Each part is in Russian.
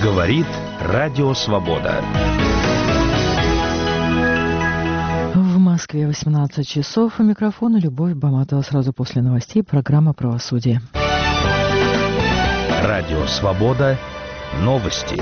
Говорит Радио Свобода. В Москве 18 часов. У микрофона Любовь Баматова. Сразу после новостей программа «Правосудие». Радио Свобода. Новости.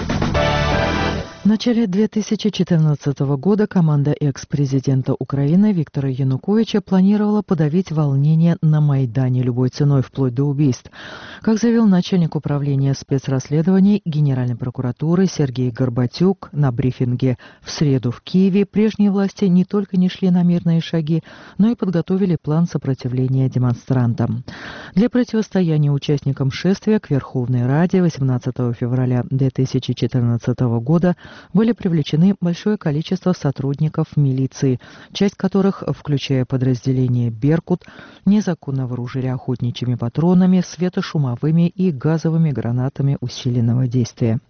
В начале 2014 года команда экс-президента Украины Виктора Януковича планировала подавить волнения на Майдане любой ценой, вплоть до убийств. Как заявил начальник управления спецрасследований Генеральной прокуратуры Сергей Горбатюк на брифинге в среду в Киеве, прежние власти не только не шли на мирные шаги, но и подготовили план сопротивления демонстрантам. Для противостояния участникам шествия к Верховной Раде 18 февраля 2014 года были привлечены большое количество сотрудников милиции, часть которых, включая подразделение «Беркут», незаконно вооружили охотничьими патронами, светошумовыми и газовыми гранатами усиленного действия.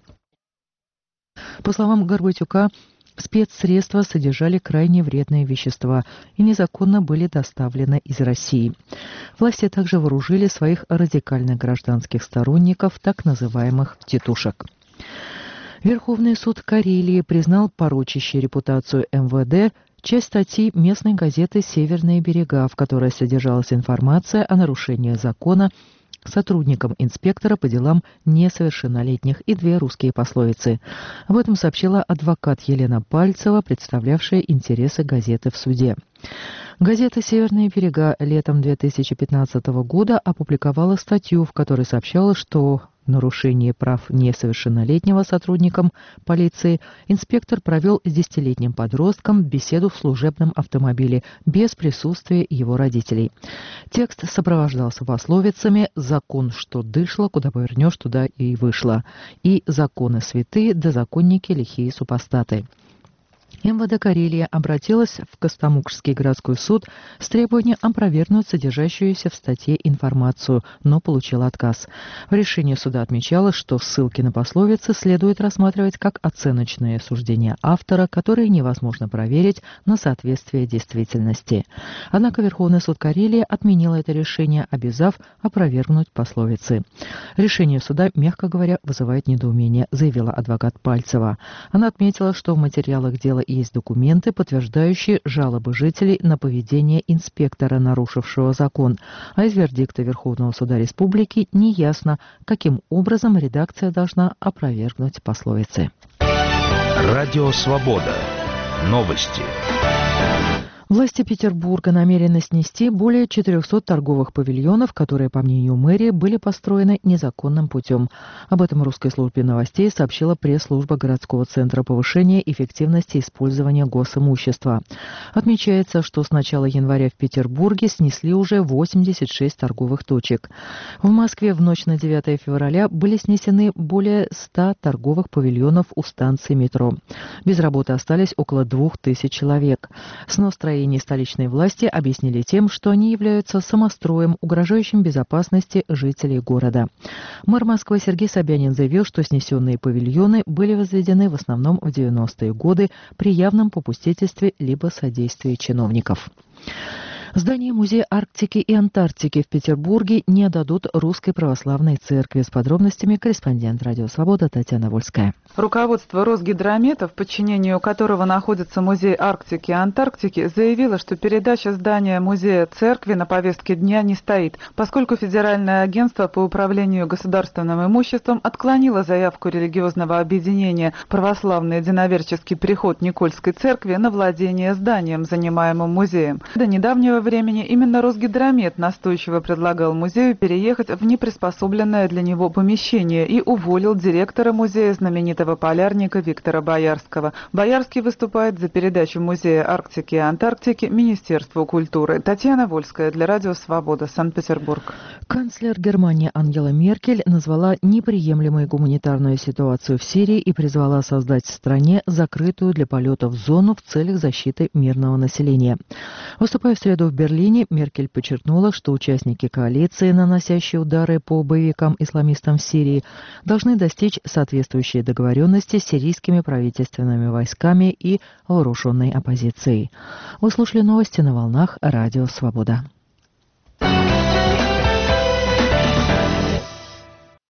По словам Горбатюка, спецсредства содержали крайне вредные вещества и незаконно были доставлены из России. Власти также вооружили своих радикальных гражданских сторонников, так называемых «тетушек». Верховный суд Карелии признал порочащей репутацию МВД часть статьи местной газеты «Северные берега», в которой содержалась информация о нарушении закона сотрудникам инспектора по делам несовершеннолетних и две русские пословицы. Об этом сообщила адвокат Елена Пальцева, представлявшая интересы газеты в суде. Газета «Северные берега» летом 2015 года опубликовала статью, в которой сообщалось, что в нарушении прав несовершеннолетнего сотрудникам полиции инспектор провел с 10-летним подростком беседу в служебном автомобиле без присутствия его родителей. Текст сопровождался пословицами «закон, что дышло, куда повернешь, туда и вышло» и «законы святые, да законники лихие супостаты». МВД Карелии обратилась в Костомукшский городской суд с требованием опровергнуть содержащуюся в статье информацию, но получила отказ. В решении суда отмечалось, что ссылки на пословицы следует рассматривать как оценочные суждения автора, которые невозможно проверить на соответствие действительности. Однако Верховный суд Карелии отменил это решение, обязав опровергнуть пословицы. Решение суда, мягко говоря, вызывает недоумение, заявила адвокат Пальцева. Она отметила, что в материалах дела есть документы, подтверждающие жалобы жителей на поведение инспектора, нарушившего закон, а из вердикта Верховного суда Республики неясно, каким образом редакция должна опровергнуть пословицы. Радио Свобода. Новости. Власти Петербурга намерены снести более 400 торговых павильонов, которые, по мнению мэрии, были построены незаконным путем. Об этом русской службе новостей сообщила пресс-служба городского центра повышения эффективности использования госимущества. Отмечается, что с начала января в Петербурге снесли уже 86 торговых точек. В Москве в ночь на 9 февраля были снесены более 100 торговых павильонов у станции метро. Без работы остались около 2000 человек. Снос строений столичной власти объяснили тем, что они являются самостроем, угрожающим безопасности жителей города. Мэр Москвы Сергей Собянин заявил, что снесенные павильоны были возведены в основном в 90-е годы при явном попустительстве либо содействии чиновников. Здание Музея Арктики и Антарктики в Петербурге не отдадут Русской Православной Церкви. С подробностями корреспондент «Радио Свобода» Татьяна Вольская. Руководство Росгидромета, в подчинении которого находится Музей Арктики и Антарктики, заявило, что передача здания Музея Церкви на повестке дня не стоит, поскольку Федеральное агентство по управлению государственным имуществом отклонило заявку религиозного объединения «Православный единоверческий приход Никольской Церкви» на владение зданием, занимаемым музеем. До недавнего времени именно Росгидромет настойчиво предлагал музею переехать в неприспособленное для него помещение и уволил директора музея, знаменитого полярника Виктора Боярского. Боярский выступает за передачу Музея Арктики и Антарктики Министерству культуры. Татьяна Вольская для Радио Свобода, Санкт-Петербург. Канцлер Германии Ангела Меркель назвала неприемлемой гуманитарную ситуацию в Сирии и призвала создать в стране закрытую для полетов зону в целях защиты мирного населения. Выступая в среду в Берлине, Меркель подчеркнула, что участники коалиции, наносящие удары по боевикам-исламистам в Сирии, должны достичь соответствующей договоренности с сирийскими правительственными войсками и вооруженной оппозицией. Вы слушали новости на волнах Радио Свобода.